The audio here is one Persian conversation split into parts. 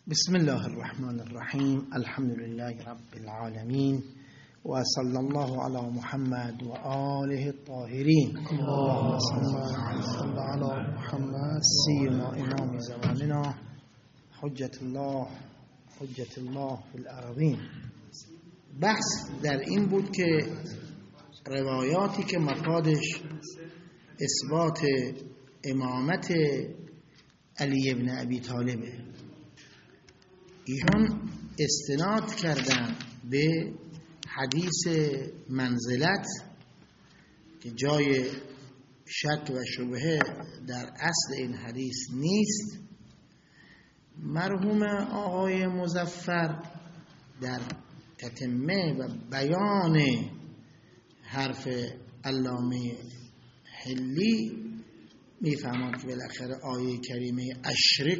بسم الله الرحمن الرحیم. الحمد لله رب العالمین و صلی الله علی محمد و آله الطاهرین. اللهم صل علی محمد سیدنا امام زماننا حجت الله فی الارضین. بحث در این بود که روایاتی که مفادش اثبات امامت علی ابن ابی طالبه، ایشون استناد کردن به حدیث منزلت که جای شک و شبهه در اصل این حدیث نیست. مرحوم آقای مظفر در تتمه و بیان حرف علامه حلی میفهمد که بالاخره آیه کریمه اشرک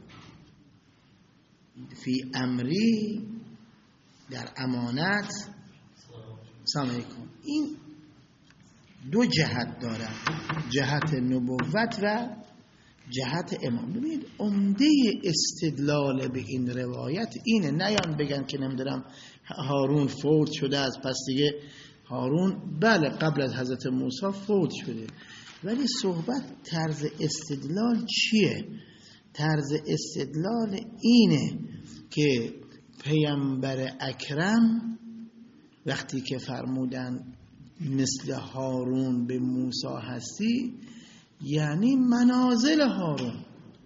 فی امری در امانت سلام علیکم، این دو جهت داره، جهت نبوت و جهت امام. ببینید عمده استدلال به این روایت اینه، نیان بگن که نمیدونم هارون فوت شده از پس دیگه هارون بله قبل از حضرت موسی فوت شده، ولی صحبت طرز استدلال چیه؟ طرز استدلال اینه که پیامبر اکرم وقتی که فرمودن مثل هارون به موسی هستی، یعنی منازل هارون.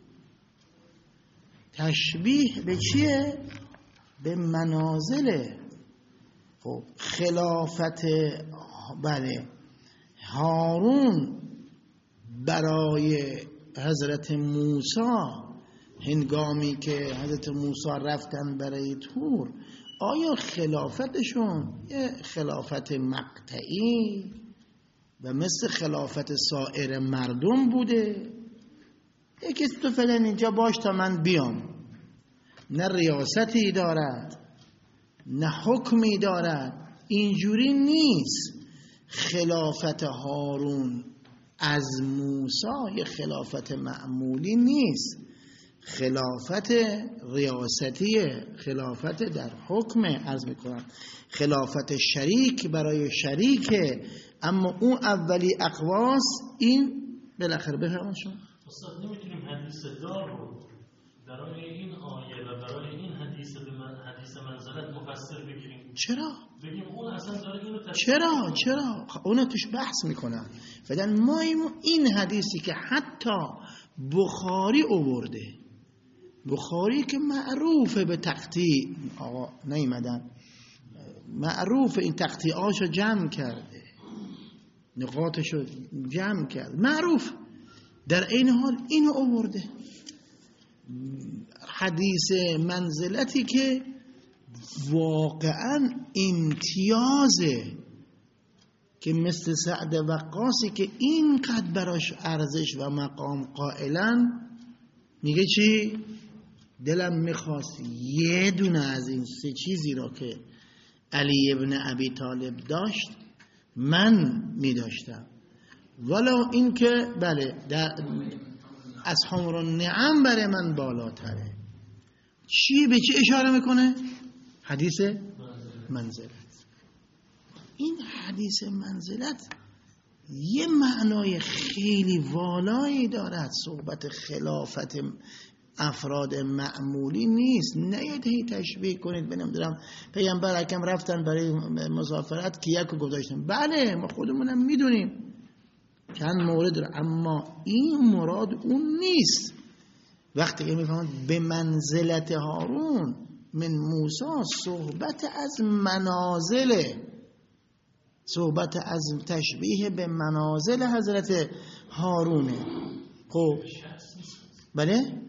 تشبیه به چیه؟ به منازل. خب خلافت بله هارون برای حضرت موسی هنگامی که حضرت موسی رفتن برای طور، آیا خلافتشون یه خلافت مقطعی و مثل خلافت سایر مردم بوده؟ یکی تو فعلا اینجا باش تا من بیام، نه ریاستی دارد نه حکمی دارد، اینجوری نیست. خلافت هارون از موسی یه خلافت معمولی نیست، خلافت ریاستیه، خلافت در حکم، عرض میکنم خلافت شریک برای شریکه. اما اون اولی اقواس این بالاخره بفرمان شما استاد نمیتونیم حدیث دار رو برای این آیه و برای این حدیث منزلت مفسر بگیریم؟ چرا؟ بگیم اون اصلا داره اینو چرا؟ اونو توش بحث میکنن. فعلا ما این حدیثی که حتی بخاری آورده، بخاری که معروفه به تقطیع، آقا نیمدن معروف این تقطیعاشو جمع کرده، نقاطشو جمع کرده، معروف. در این حال اینو آورده، حدیث منزلتی که واقعا امتیازه، که مثل سعد وقاصی که اینقدر براش ارزش و مقام قائلن، میگه چی؟ دلم میخواست یه دونه از این سه چیزی را که علی ابن ابی طالب داشت من میداشتم، ولو این که بله در اصحاب النعم برای من بالاتره. چی به چی اشاره میکنه؟ حدیث منزلت. این حدیث منزلت یه معنای خیلی والایی دارد. صحبت خلافت افراد معمولی نیست. نیاید هی تشبیه کنید بنمیدونم پیامبر اکرم رفتن برای مسافرت که یکو گذاشتن. بله ما خودمونم میدونیم چند مورد داره، اما این مراد اون نیست. وقتی که میفهمند به منزلت هارون من موسی، صحبت از منازله، صحبت از تشبیه به منازل حضرت هارونه. خب بله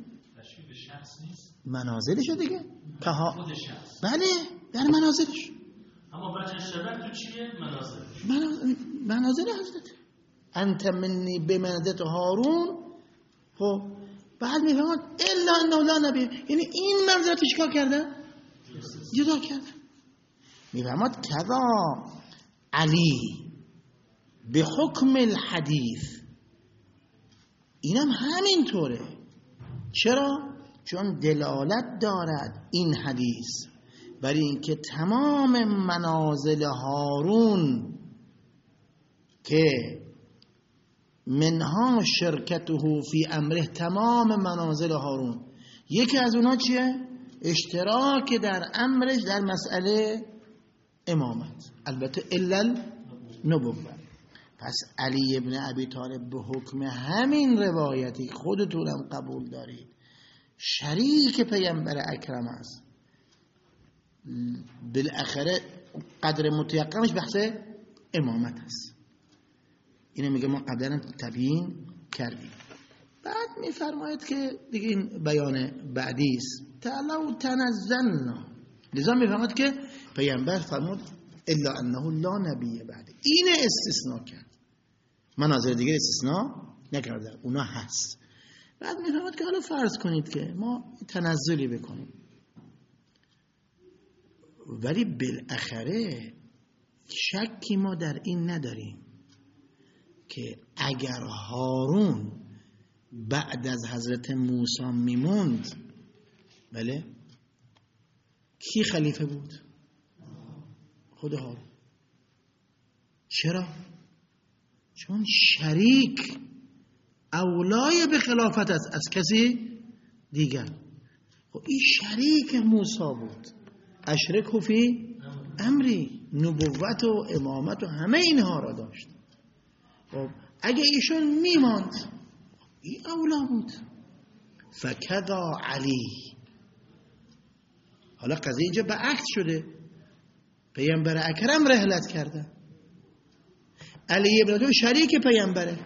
منازلشو دیگه که بله در منازلش. اما بچه شبه تو چیه؟ منازل حضرت انت منی به منزلت هارون. خب بعد میفهمد الا انه لا نبی، یعنی این منزلت چیکار کرده؟ جدا کرده. میفهمد کذا علی به حکم الحدیث، اینم همین طوره. چرا؟ چون دلالت دارد این حدیث بر اینکه تمام منازل هارون که منها شرکته فی امره، تمام منازل هارون یکی از اونا چیه؟ اشتراک در امرش در مسئله امامت، البته الا النبوة. پس علی ابن ابی طالب به حکم همین روایتی خودتونم قبول دارید شریک پیامبر اکرم است، بالاخره قدر متیقنش بحث امامت است. اینو میگه ما قبلا تبیین کردیم. بعد میفرماید که دیگه این بیان بعدی است، تعالوا تنزلنا، لذا میفرماید که پیامبر فرمود الا انه لا نبی بعد، اینه استثناء کرد، مناظر دیگه استثناء نکرده، اونا هست. بعد میفرماید که حالا فرض کنید که ما تنزلی بکنیم، ولی بالاخره شکی ما در این نداریم که اگر هارون بعد از حضرت موسی میموند، بله، کی خلیفه بود؟ خود هارون. چرا؟ چون شریک اولای به خلافت است از کسی دیگر. خب این شریک موسی بود، اشرکه فی امری، نبوت و امامت و همه اینها را داشت. خب اگه ایشون میماند این اولا بود. فکذا علی. حالا قضیه اینجا به عکس شده، پیامبر اکرم رحلت کرده، علی ابن ابی شریک پیامبره،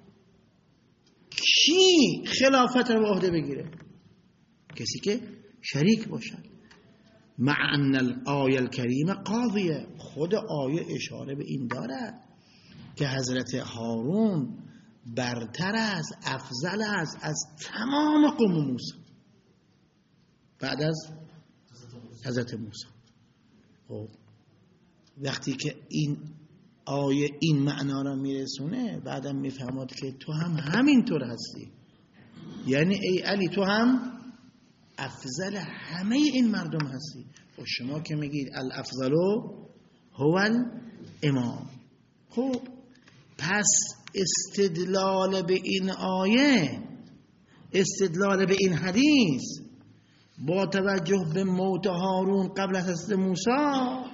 کی خلافت رو به عهده بگیره؟ کسی که شریک باشد. مع ان الآیه الکریمه قاضیه، خود آیه اشاره به این داره که حضرت هارون برتر است، افضل است از تمام قوم موسی بعد از حضرت موسی. خب وقتی که این آیه این معنا را میرسونه، بعدم میفهمد که تو هم همینطور هستی، یعنی ای علی تو هم افضل همه این مردم هستی. و شما که میگید الافضل هو الامام. خب پس استدلال به این آیه، استدلال به این حدیث با توجه به موت هارون قبل از حضرت موسی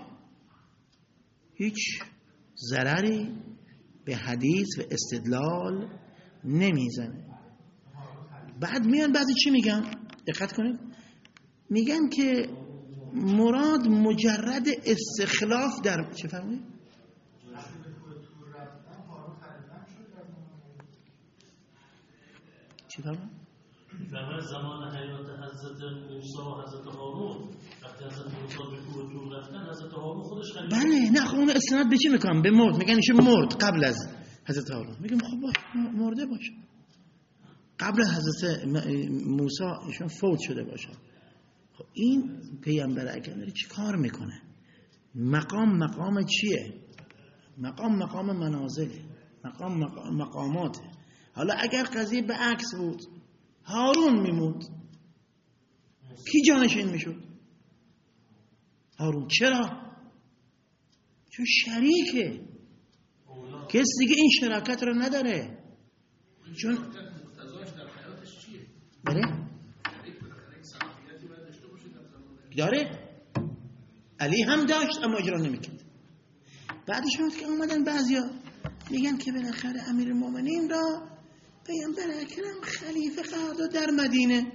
هیچ ضرری به حدیث و استدلال نمیزنه. بعد میان بعضی چی میگن؟ دقت کنید، میگن که مراد مجرد استخلاف در چه فرمایید؟ چی فرمایید؟ در زمان حیات حضرت موسی و حضرت هارون، وقتی حضرت موسی به کوه طور رفتن، حضرت هارون خودش خلیفه. بله، نه خب اون استناد به چی میکنم؟ به مرد. میگن ایشون مرد قبل از حضرت هارون. میگم خب باشه مرده باشه، قبل از حضرت موسی ایشون فوت شده باشه. خب این پیامبر اکرم داره چی کار میکنه؟ مقام چیه؟ مقام منازله، مقاماته. حالا اگر قضیه به عکس بود، هارون میموند، کی جانشین میشد؟ هارون. چرا؟ چون شریکه، کس دیگه این شراکت رو نداره. چون بله داره، علی هم داشت اما اجرا نمیکرد. بعدش شد که اومدن بعضیا میگن که بالاخره امیرالمومنین را پیامبر اکرم خلیفه قرار داد در مدینه.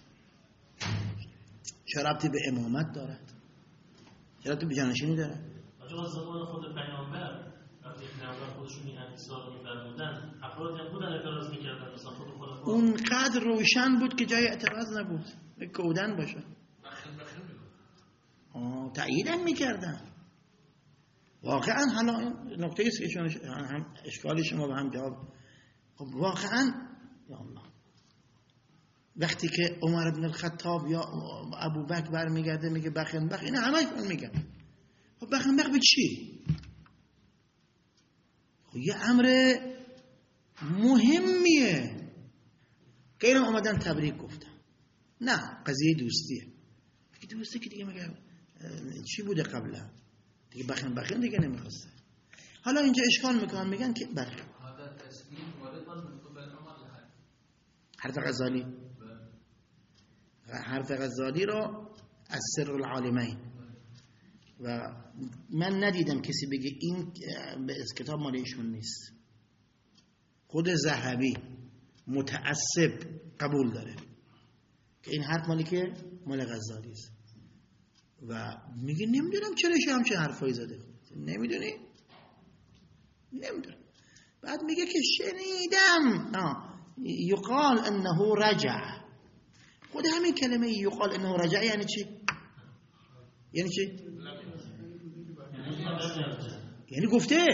چه ربطی به امامت دارد؟ چه ربطی به جانشینی دارد؟ آنجا زمان خود پیامبر وقتی پیامبر خودشون این حدیثا رو می‌فرمودن، افرادی هم بودن اعتراض می‌کردن، مثلا خود خلفا. اونقدر روشن بود که جای اعتراض نبود، به کودن باشه. تأییدم می‌کردن. واقعا حالا نقطه ایست که چون هم اشکال شما به هم جواب. خب واقعا یا الله، وقتی که عمر بن الخطاب یا ابوبکر برمیگرده میگه بخنبخ، اینا همه میگن خب بخنبخ به چی؟ خب یه امر مهمیه که اینا اومدن تبریک گفتن. نه قضیه دوستیه. دوستی که دیگه مگر چی بوده قبلا دیگه، بخن دیگه نمیخواسته. حالا اینجا اشکال میکنن، میگن که بله حرف غزالی رو از سر العالمین و من ندیدم کسی بگه این کتاب مال ایشون نیست. خود ذهبی متعصب قبول داره که این حرف مالی که مال غزالی است و میگه نمیدونم چرا همچین حرفایی زده. نمیدونی؟ نمیدونم. بعد میگه که شنیدم یقال انه رجع. خود همین کلمه یقال انه رجع یعنی چی؟ یعنی چی؟ یعنی گفته.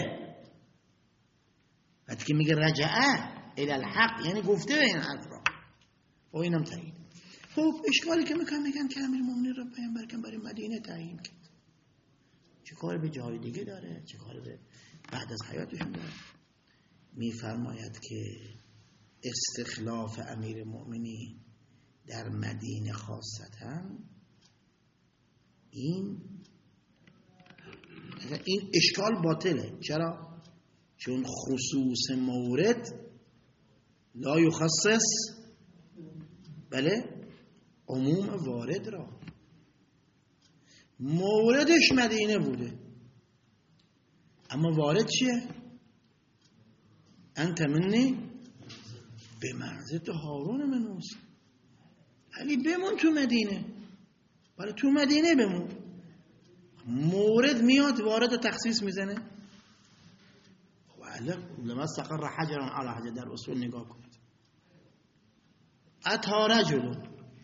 بعد که میگه رجعه الى الحق یعنی گفته این حرف را و اینم تایید. خب اشکالی که میگن که امیرالمومنین را پیامبر کن برای مدینه تعیین کرد، چه کار به جای دیگه داره؟ چه کار به بعد از حیاتشون داره؟ میفرماید که استخلاف امیرالمومنین در مدینه خاصتا این اشکال باطله. چرا؟ چون خصوص مورد لا یخصص بله عموم وارد را. موردش مدینه بوده اما وارد چیه؟ انت منی به منزلت هارون من موسی. علی بمون تو مدینه، ولی تو مدینه بمون. مورد میاد وارد تخصیص میزنه. لما استقر حجرا على حجر در اصول نگاه کنید. اتا رجل،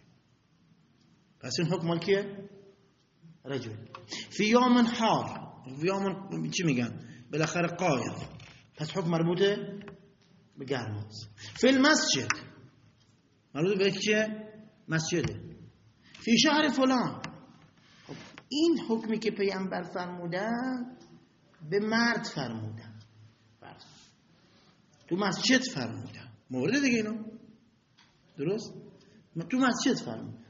پس این حکم مال کیه؟ رجل. فی یوم حار، فی یوم چی میگن؟ بالاخره قایر، پس حکم مربوطه به گرماست. فی المسجد مربوط به چیه؟ مسجده. فی شهر فلان. خب این حکمی که پیامبر فرمودن به مرد فرمودن، تو مسجد فرمودن، مورد دیگه اینو درست؟ تو مسجد فرمودن.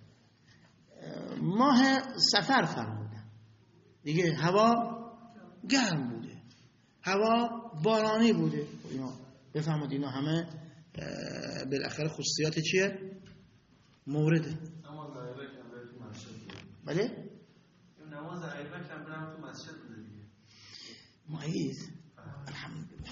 ماه سفر فرمودن دیگه، هوا گرم بوده، هوا بارانی بوده. اینا بفهمید اینا همه بالاخره خصوصیات چیه؟ مورده. نماز غیبه کم بره تو مسجد. بله؟ نماز غیبه کم برم تو مسجد بوده دیگه. معیز الحمدلله.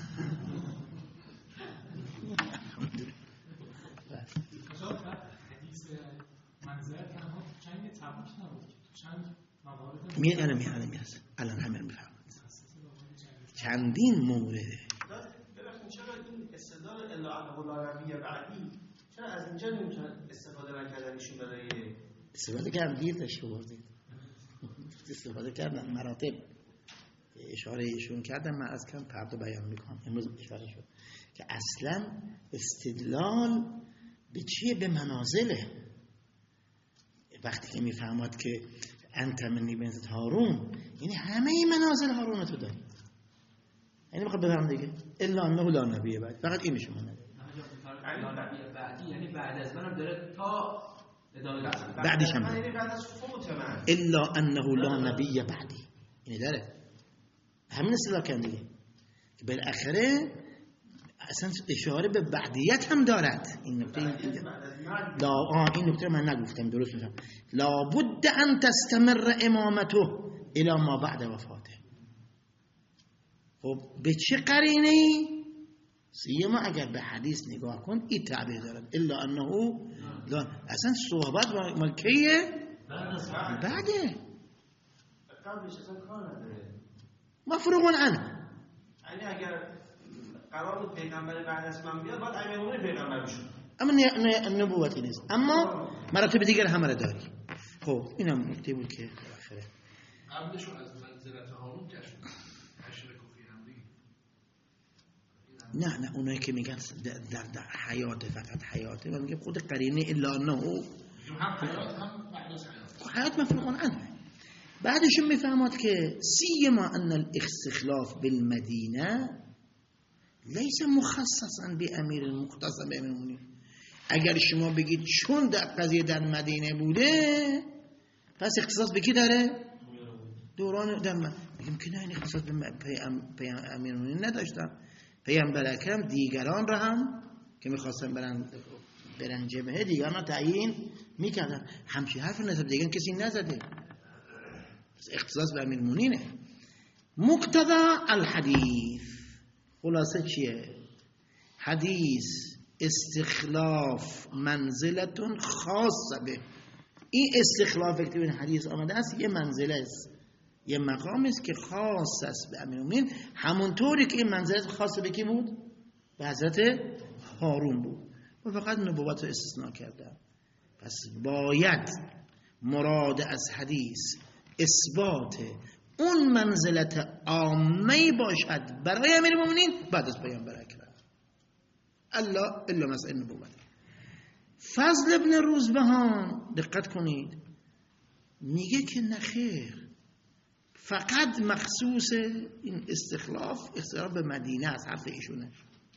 میاد الان همه میفهمند. چندین مورده. ببخشید چرا این استدلال الا انه لا نبی بعدی چرا از اینجا نمیتونن استفاده نکردن ایشون برای استفاده کردن؟ دیر داشته بردید. استفاده کردن مراتب اشاره ایشون کردن. من از کم فردا بیان میکنم. امروز اشاره شد که اصلا استدلال به چیه؟ به منازله. وقتی که میفهمد که انت منی بنت هارون، یعنی همه این منازل هارون تو داری. یعنی میخواد بفهم دیگه الا انه لا نبی بعد، فقط این شما نداری. لا نبی بعدی یعنی بعد از منم داره تا ادامه بعدش هم یعنی بعد از فوت من الا انه لا نبی بعدی، یعنی داره همین اصطلاح کن دیگه که بالاخره اصلا اشاره به بعدیت هم دارد. این نکته این نکته من نگفتم، درست میگم. لابد ان تستمر امامته الى ما بعد وفاته. خب به چه قرینه‌ای؟ سیما اگر به حدیث نگاه کن این تعبیر دارد الا انه اصلا صحبت مالکیه بعده قبلش اصلا کار نداره، مفروغ عنه. یعنی اگر قرار بود پیغمبر بعد از من بیاد باید امیرالمومنین پیغمبر بشه. اما نبوتی نیست، اما مراتب دیگر همه را داری. خب اینم نکته بود که بالاخره قبلشو از منزلت هارون کشف اشرکو فی امری. نه اونایی که میگن در حیات، فقط حیاته، و میگه خود قرینه الا انه هم حیات هم بعد از حیات مفروغ عنه. بعدشون میفهمد که سیما ان الاستخلاف بالمدینه لیس مخصصا بامیر المختص بامیر المؤمنین. اگر شما بگید چون در قضیه در مدینه بوده پس اختصاص به کی داره؟ دوران در میگم که نه این اختصاص به امیرالمومنین نداشتن. پیامبر اکرم دیگران را هم که میخواستن برن جبهه دیگران را تعیین میکردن. همچین حرف نسبت دیگران کسی نزده، اختصاص به امیرالمومنینه. مقتضا الحدیث خلاصه چیه؟ حدیث استخلاف منزلتون خاصه به این استخلاف که این حدیث آمده است یه منزله است، یه مقام است که خاص است به امیرالمومنین، همونطوری که این منزلت خاص به کی بود؟ به حضرت هارون بود و فقط نبوت رو استثناء کردن. پس باید مراد از حدیث اثبات اون منزلت عامه باشد برای امیرالمومنین بعد از پیامبر اکرم، الا مسئله نبوت. فضل ابن روزبهان دقت کنید میگه که نخیر، فقط مخصوص این استخلاف به مدینه از حرف ایشونه.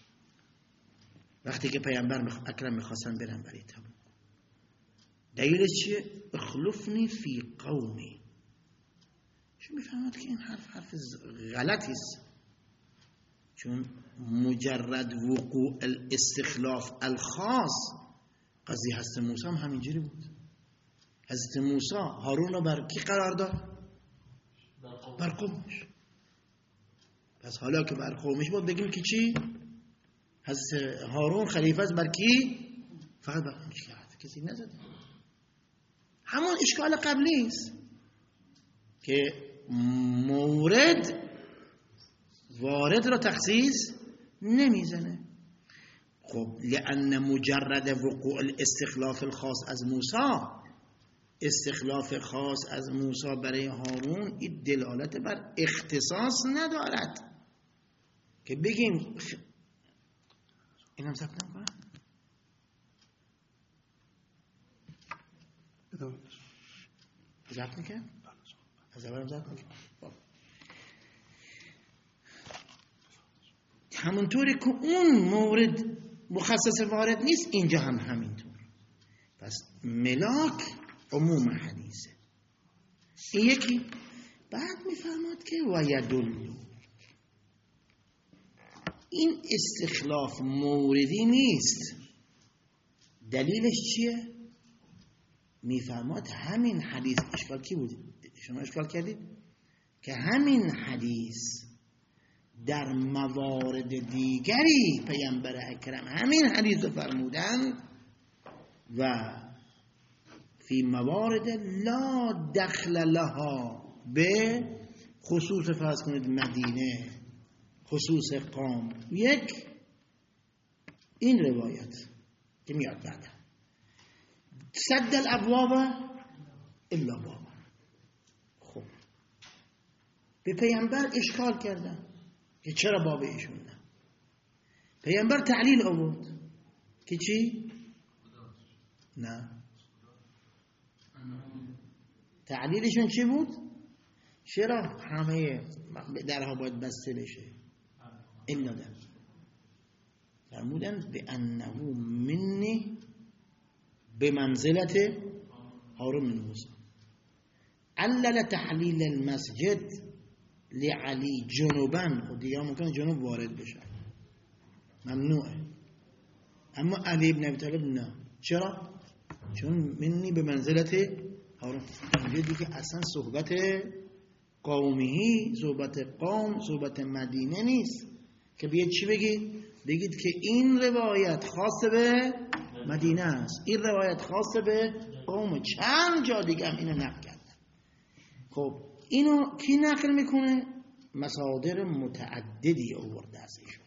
وقتی که پیامبر اکرم میخواستن برن برای تبوک، دلیلش چیه؟ اخلفنی فی قومی. چون میفهمد که این حرف غلطی است، چون مجرد وقوع الاستخلاف الخاص قضیه حضرت موسی هم همینجوری بود. حضرت موسی هارون رو بر کی قرار داد؟ بر قومش. پس حالا که بر قومش بود بگیم که چی؟ حضرت هارون خلیفه است بر کی؟ فقط بر قومش. کسی نزده. همون اشکال قبلی است که مورد وارد را تخصیص نمیزنه. خب لأن مجرد وقوع الاستخلاف الخاص از موسی، استخلاف خاص از موسی برای هارون، این دلالت بر اختصاص ندارد که بگیم اینم ثبت نکنم. ضبط میکنم؟ از اولم ضبط میکنم. همونطوری که اون مورد مخصص وارد نیست اینجا هم همینطور. پس ملاک عموم حدیثه. این یکی. بعد میفهمد که ویدل، این استخلاف موردی نیست. دلیلش چیه؟ میفهمد همین حدیث اشکال کی بود؟ شما اشکال کردید که همین حدیث در موارد دیگری پیامبر اکرم همین حدیث رو فرمودن و فی موارد لا دخل لها به خصوص فرض کنید مدینه، خصوص قوم. یک این روایت که میاد بعد سد الابواب الا بابا. خب به پیامبر اشکال کردن که چرا باب ایشون نه. پیامبر تعلیل آورد که چی؟ نه، تعلیلشون چی بود؟ چرا همه درها باید بسته بشه؟ این دادن فرمودن به انه منی به منزلت هارون من موسی. علل تحلیل المسجد لعلی جنوبن. خود دیگه ممکنه جنوب وارد بشه، ممنوعه، اما علی ابن ابی طالب نه. چرا؟ چون منی به منزلت هارون. اینجا دیگه اصلا صحبت قومی، صحبت قوم، صحبت مدینه نیست که بیاید چی بگید؟ بگید که این روایت خاص به مدینه است، این روایت خاص به قوم. چند جا دیگه هم اینو نقل کردن. خب اینو کی نقل میکنه؟ مصادر متعددی آورده از ایشون.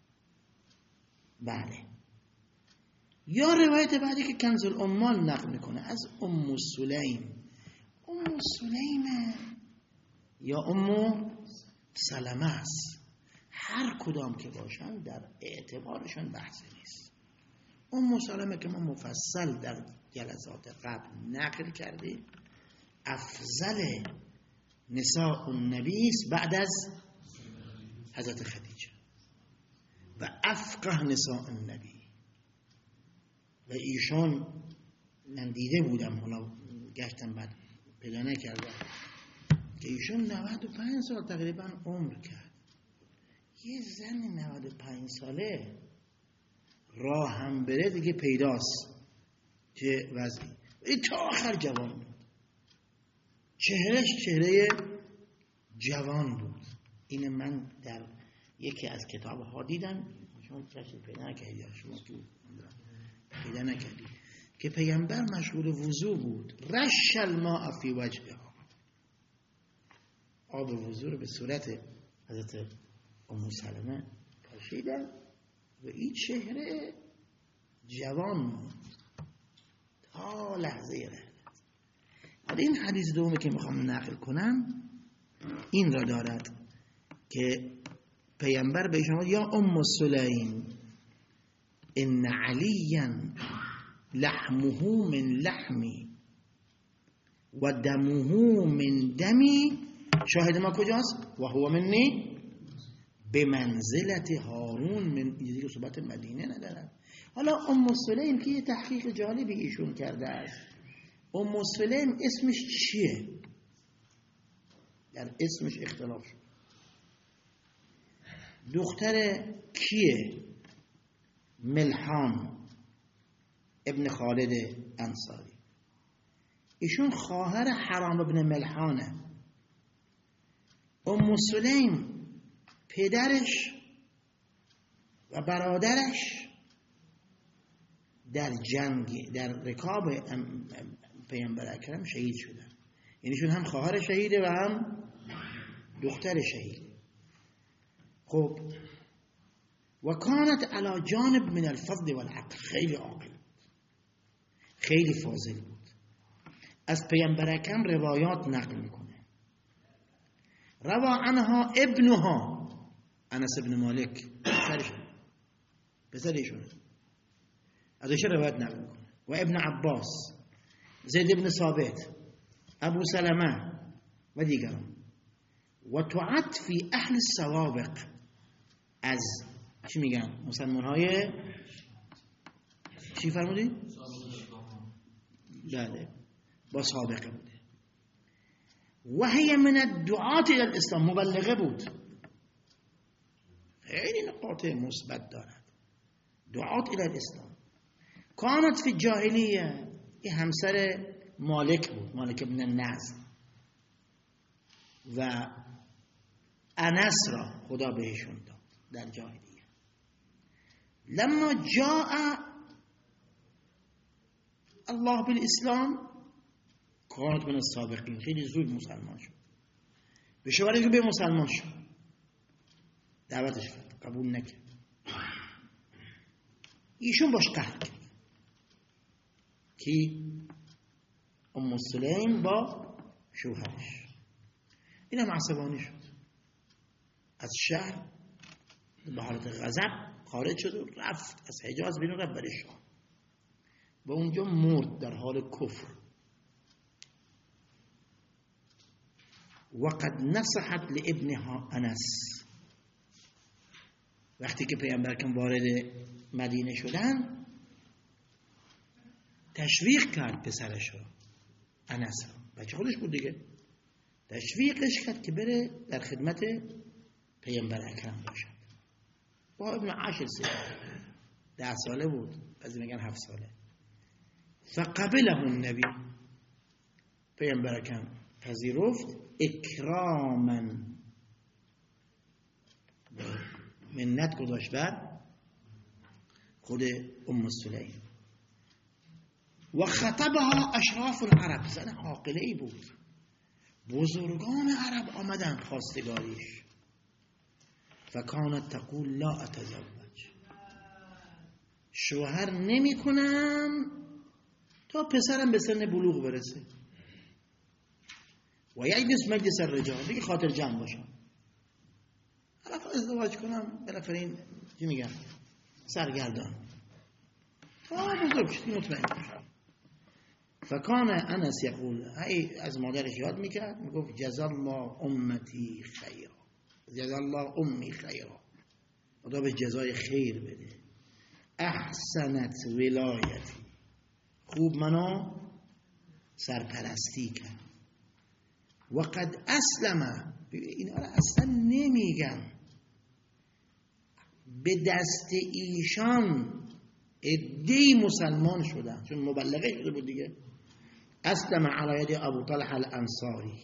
بله. یا روایت بعدی که کنز الاموال نقل میکنه از ام سلیم. ام سلیم یا ام سلمه است، هر کدام که باشن در اعتبارشون بحثی نیست. ام سلمه که ما مفصل در جلسات قبل نقل کردیم، افضل نساء النبی بعد از حضرت خدیجه و افقه نساء النبی و ایشان من دیده بودم، حالا گشتم بعد پیدا نکردم، که ایشون 95 سال تقریبا عمر کرد. یه زن 95 ساله راه هم بره دیگه پیداست چه وضعی. تا آخر جوان بود، چهرش چهره جوان بود. این من در یکی از کتاب ها دیدم، شما کسی پیدا نکردی، شما که پیدا نکردی، که پیامبر مشغول وضو بود. رش الماء فی وجهها، آب وضو رو به صورت حضرت ام سلمه پاشیدن و این چهره جوان بود تا لحظه رحلت. حالا این حدیث دومی که میخوام نقل کنم این را دارد که پیامبر به شما یا ام سلیم ان علیا لحمه من لحمی و دمه من دمی. شاهد ما کجاست؟ و هو منی به منزلت هارون من. دیگه صحبت مدینه ندارد. حالا ام سلیم که یه تحقیق جالبی ایشون کرده است. ام سلیم اسمش چیه؟ در اسمش اختلاف شد. دختر کیه؟ ملحان ابن خالد انصاری. ایشون خواهر حرام ابن ملحانه. ام سلیم پدرش و برادرش در جنگ در رکاب پیامبر اکرم شهید شدن. یعنیشون هم خواهر شهیده و هم دختر شهیده. خب و کانت علی جانب من الفضل والعقل، خیلی عاقل، خیلی فاضل بود. از پیامبر اکرم روایات نقل میکنه. روا عنها ابنها انس ابن مالک، پسرشون ازش روایت نقل میکنه، و ابن عباس، زید ابن ثابت، ابو سلمه و دیگران. و تعد فی اهل السوابق، از چی میگن؟ مسلمان های چی فرمودی؟ بله، با سابقه بوده. و هی من الدعات الى الاسلام، مبلغه بود. خیلی نقاط مثبت دارد. دعات الى الاسلام. کانت فی جاهلیه، این همسر مالک بود، مالک ابن النضر، و انس را خدا بهشون داد در جاهلیه. لما جاء الله بالاسلام کانت من السابقین، خیلی زود مسلمان شد. به شواری که به مسلمان شد، دعوتش کرد، قبول نکرد. ایشون باش قهر کرد. کی؟ ام سلیم با شوهرش. اینم عصبانی شد، از شهر به حالت غضب خارج شد و رفت از حجاز بیرون، رفت برای شام و اونجا مرد در حال کفر. وقد نصحت لابنها انس، وقتی که پیامبر کم وارد مدینه شدن تشویق کرد پسرش رو، انس رو، بچه خودش بود دیگه، تشویقش کرد که بره در خدمت پیامبر اکرم باشد. با ابن 10 سال 10 ساله بود، بعضی میگن 7 ساله. فقبله النبی، پیامبر اکرم پذیرفت، اکراما، منت گذاشت بر خود ام سلیم. و خطبها اشراف العرب، زن عاقله ای بود، بزرگان عرب آمدن خواستگاریش. فکانت تقول لا اتزوج، شوهر نمی کنم تا پسرم به سن بلوغ برسه. و یجلس مجلس الرجال، دیگه خاطر جمع باشم، حالا ازدواج کنم بالاخره چی میگن سرگردان تا بزرگ شدی مطمئن باشم. فکان انس یقول، از مادرش یاد میکرد، میگفت جزا الله امتی خیرا، جزا الله امی خیرا، خدا به جزای خیر بده. احسنت ولایتی، خوب منو سرپرستی کرد. و قد اسلم، اینا رو اصلا نمیگم، به دست ایشان عده‌ای مسلمان شدن، چون مبلغه شده بود دیگه. اسلم علی ید ابو طلحه الانصاری،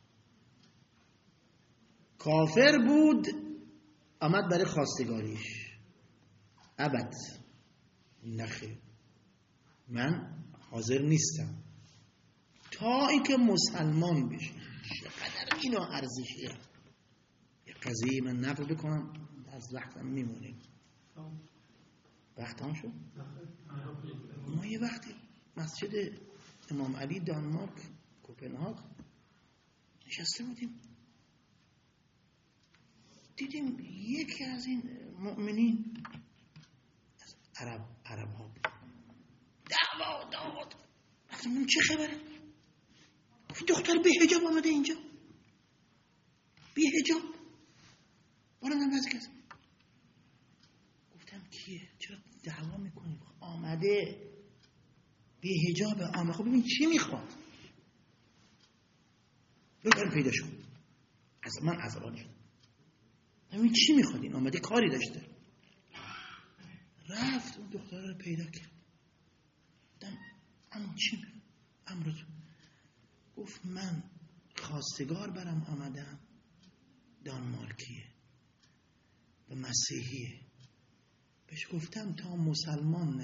کافر بود آمد برای خواستگاریش. ابد، نخیر، من حاضر نیستم تا اینکه مسلمان بشه. چقدر اینا ارزشیه. یه قضیه من نقل بکنم، از وقتم میمونیم. وقت هم شد. ما یه وقتی مسجد امام علی دانمارک کوپنهاگ نشسته بودیم، دیدیم یکی از این مؤمنین از عرب ها دعوا داد. گفتم چه خبره؟ گفت دختر بی حجاب آمده اینجا، بی حجاب. برو من بازی کسی. گفتم کیه؟ چرا دعوا میکنی؟ آمده بی حجاب آمده. خب ببین چی میخواد؟ بگرم پیدا شد. از من عصبانی شد. ببین چی میخواد؟ این آمده کاری داشته. رفت اون دختره رو پیدا کرد. گفتم اما چی میخواد؟ امروز گفت من خواستگار برم آمدم، دانمارکیه و مسیحیه. بهش گفتم تا مسلمان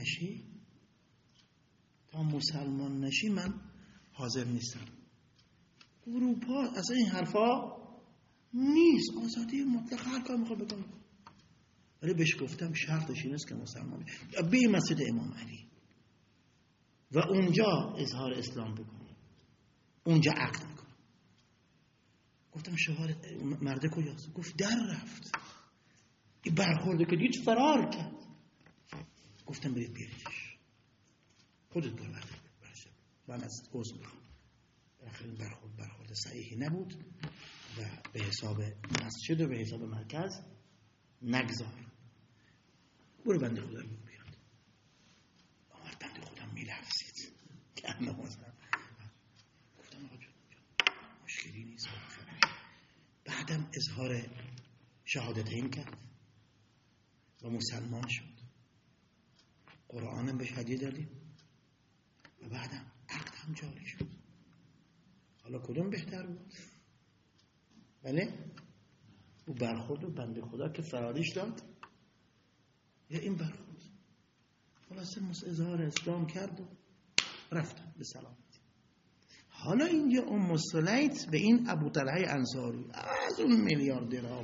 نشی من حاضر نیستم. اروپا اصلا این حرفا نیست، آزادی مطلق، هر کار میخواد بکنه. ولی بهش گفتم شرطش این است که مسلمان به مسجد امام علی و اونجا اظهار اسلام بکنه، اونجا عقد بکنه. گفتم شوهر مرد کجاست؟ گفت در رفت. این برخورده که دید فرار کرد. گفتم برید بیاریدش، خودت برد. من از عذر میخوام، آخرین برخورد صحیحی نبود و به حساب مسجد و به حساب مرکز نگذار. برو بنده خدا رو بیاد. آمد بنده خودم میلفظید که نمازم. گفتم آقا جون مشکلی نیست. بعدم اظهار شهادتین کرد و مسلمان شد. قرآنم بهش هدیه دادیم و بعدم عقد هم جاری شد. حالا کدوم بهتر بود؟ بله؟ او برخورد و بنده خدا که فراریش داد یا این برخورد؟ خلاصه اظهار اسلام کرد و رفتن به سلامتی. حالا اینجا ام سلیت به این ابو طلحه انصاری از اون میلیاردرها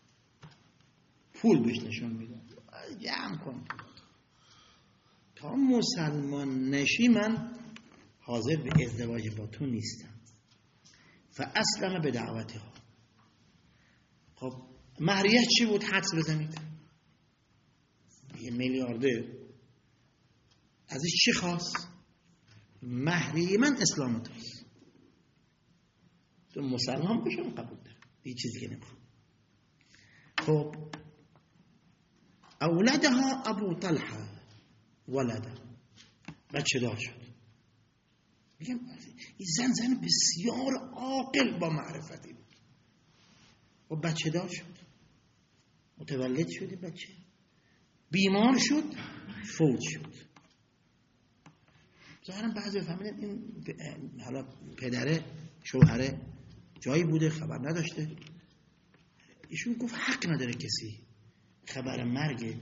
پول بهش نشون میدن، جمع کن تا مسلمان نشی من حاضر به ازدواج با تو نیستم. فاسلم به دعوتها. خب مهریه چی بود؟ حدس بزنید. یه میلیاردر ازش چی خواست؟ مهریه من اسلام توست، تو مسلمان بشم قبول دارم، یه چیزی که نمیخوام. خب اولادها ابو طلحه ولده، بچه دار شد. میگم این زن بسیار عاقل با معرفتی بود و بچه دار شد، متولد شد. بچه بیمار شد، فوت شد. ظاهرا بعضی فهمیدن این حالا پدره شوهره جایی بوده خبر نداشته. ایشون گفت حق نداره کسی خبر مرگ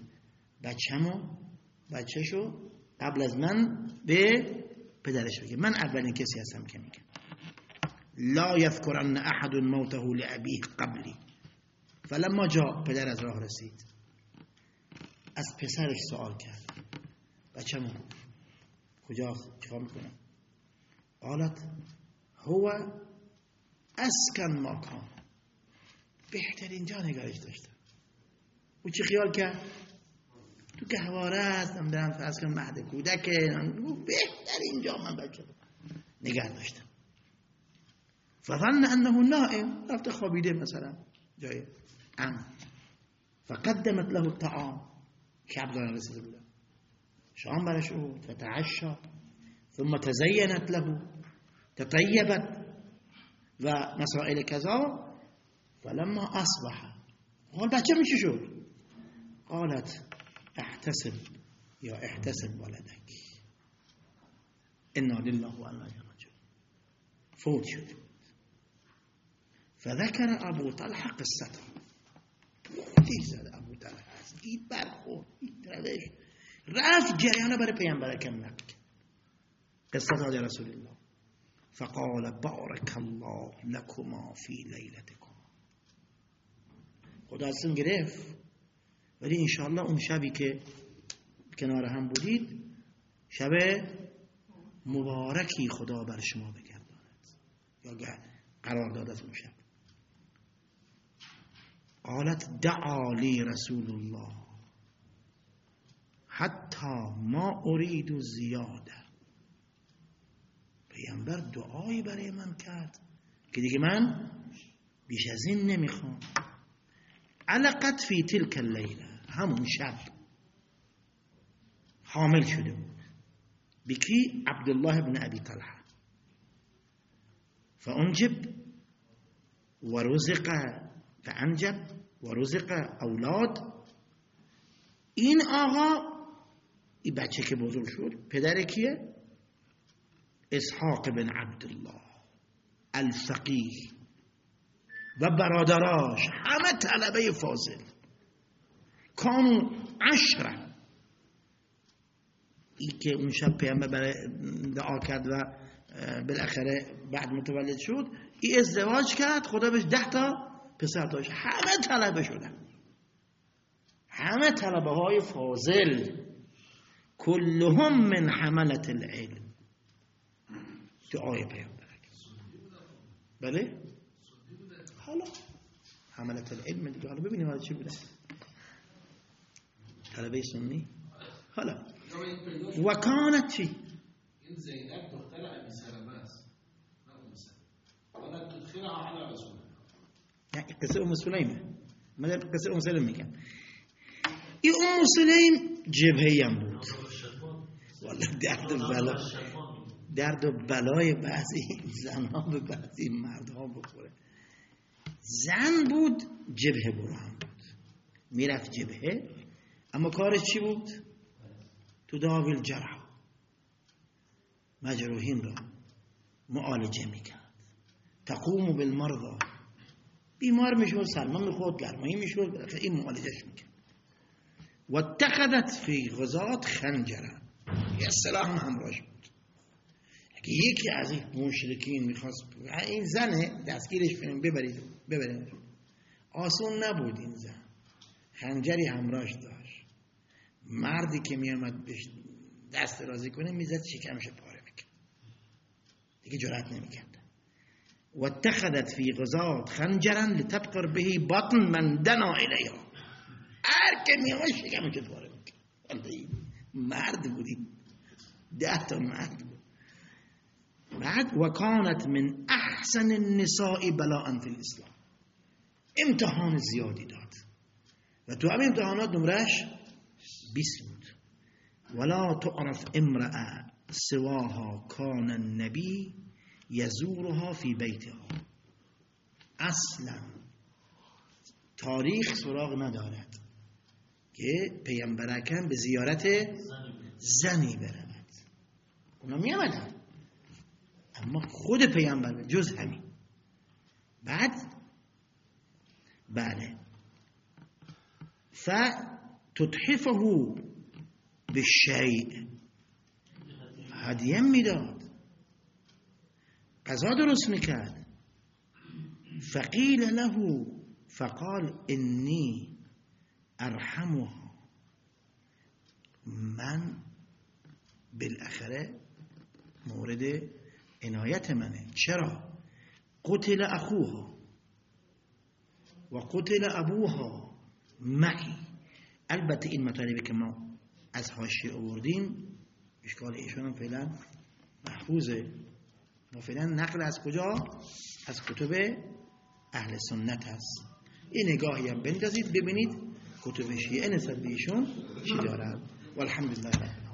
بچه‌شو قبل از من به پدرش بگه. من اولین کسی هستم که میگم لا یذکرن احد موته لابیه قبلی. فلما جاء، پدر از راه رسید، از پسرش سوال کرد بچه‌مون کجاست؟ چیکار میکنه؟ قالت هو اسکن مکان، بهترین جا نگاهش داشته. او چی خیال کرد؟ تو گهواره هستم دارم فرض کنم مهد کودک، بهترین جا من بچه نگه داشتم. فظن انه نائم، رفته خوابیده مثلا جای امن. فقدمت له الطعام، که عبدالله رسیده بودن، شام برش بود فتعشى ثم تزینت له تطیبت و مسائل کذا. فلما اصبح قال بچه میشه شد؟ قالت احتسب یا احتسب ولدک انا لله و انا الیه راجعون. فوت شد. فذكر ابو طلحه قصته. زد ابو طلحه دید برخورد روش رفت جریان برای پیامبر کم نقل قصه داد رسول الله. فقال بارك الله لكما في ليلتكم. خدا ازتون گرفت ولی انشاءالله اون شبی که کنار هم بودید شب مبارکی خدا بر شما بگرداند یا قرار داد از اون شب. قالت دعا لی رسول الله حتی ما اريد زیاده. پیامبر دعایی برای من کرد که دیگه من بیش از این نمیخوام. علقت فی تلک اللیله، همون شب حامل شده بود. بکی؟ عبدالله بن ابی طلحه. فانجب ورزق فانجب ورزق اولاد. این آقا این بچه که بزرگ شد پدر کیه؟ اسحاق بن عبدالله الفقیه و برادراش همه طلبه فاضل. کانو 10. این که اون شب پیامبر برای دعا کرد و بالاخره بعد متولد شد، این ازدواج کرد، خدا بهش 10 پسر داشت، همه طلبه شدن، همه طلبه های فاضل، کلهم من حملت العلم. دعای پیامبر. بله؟ حالا حملت العلم دیگه، حالا ببینیم حالا چی بوده. طلبه سنی. حالا و کانت چی؟ این زینب دختر ابی سلمه است، نه ام سلمه. ولا تدخلها علی رسول الله. یعنی قصه ام سلیمه. من قصه ام سلیم میگم. این ام سلیم جبهه‌ای هم بود. والله درد و بلای بعضی زنها به بعضی مردها بخوره. زن بود جبهه برو هم بود، میرفت جبهه، اما کارش چی بود؟ تو داوی الجرح، مجروحین را معالجه میکرد. تقوم بالمرضى، بیمار میشد سرما میخورد گرمایی میشد، این معالجهش میکرد. و اتخذت فی غزات خنجرا، یه سلاح هم همراهش بود. اگه یکی از این مشرکین میخواست این زنه دستگیرش کنیم ببرید، آسون نبود. این زن خنجری همراهش داشت، مردی که میامد بهش دست درازی کنه میزد شکمش پاره میکرد، دیگه جرأت نمیکرد. و اتخذت فی غزات خنجرا لتبقر به بطن من دنا الیها، هر که میامد شکمش پاره میکرد. مرد بودی، 10 مرد بود. بعد وکانت من احسن النساء بلاء فی الاسلام، امتحان زیادی داد و تو همین امتحانات نمرش 20 بود. ولا تعرف امرأة سواها کان النبی یزورها فی بیتها، اصلا تاریخ سراغ ندارد که پیامبر اکرم به زیارت زنی برود. اونا می آمدن اما خود پیامبر جز همین. بعد بله فتتحفه بالشیء، هدیه میداد، غذا درست میکرد. فقیل له فقال انی ارحمها، من بالاخره مورد عنایت منه. چرا؟ قتل اخوها و قتل ابوها معی. البته این مطالبی که ما از حاشیه آوردیم اشکال ایشون هم فعلا محفوظه. ما فعلا نقل از کجا؟ از کتب اهل سنت هست. این نگاهی هم بندازید ببینید کتب شیعه نسبت به ایشون چی دارن. والحمدلله.